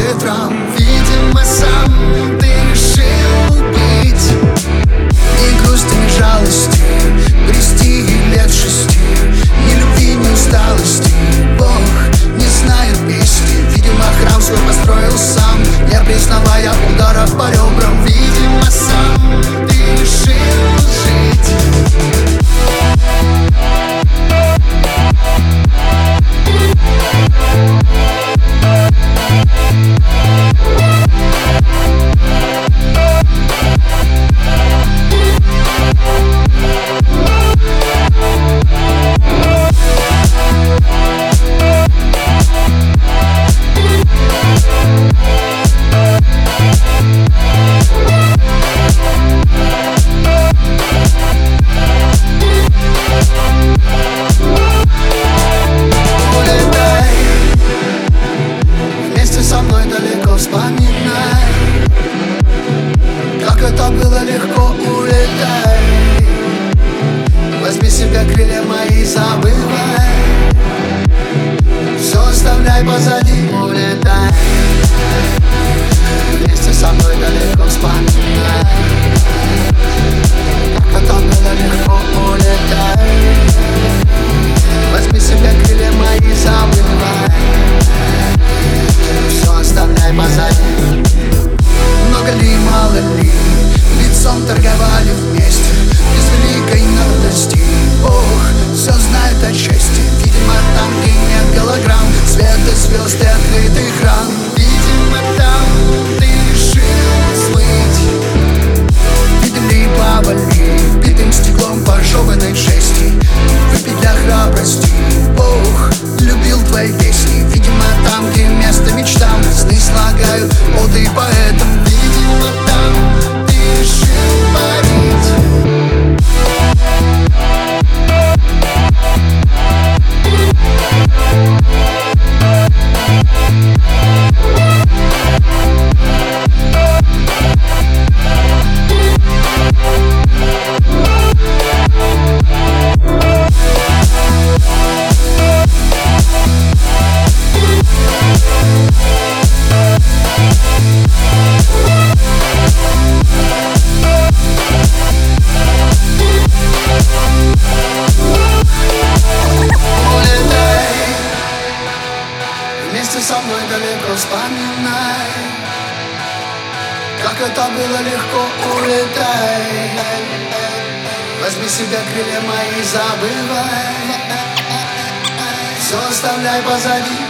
ветром. Видимо, сам ты решил быть ни грусти, ни жалости, грести лет 6, ни любви, ни усталости. Бог не знает песни. Видимо, храм свой построил сам, не признавая ударов по ребрам. Видимо, сам ты решил жить. Со мной далеко вспоминай, как это было легко, улетай. Возьми себя крылья мои, забывай, все оставляй позади, улетай. Вместе со мной далеко вспоминай, как это было легко, улетай. Возьми себя крылья мои, забывай, все оставляй позади. Много ли, мало ли, лицом торговали вместе, без великой надобности. Бог все знает о чести. Видимо, там, где нет голограмм, свет и звезды, открытый храм. Видимо, там ты решил смыть. Видим ли, повали, битым стеклом пожеванной жести. Выпить для храбрости. Бог любил твои песни. Видимо, там, где место мечтам, сны слагают оды поэтам. Видимо, там ты решил парить. Вместе со мной далеко вспоминай, как это было легко, улетай. Возьми себя крылья мои, забывай, все оставляй позади.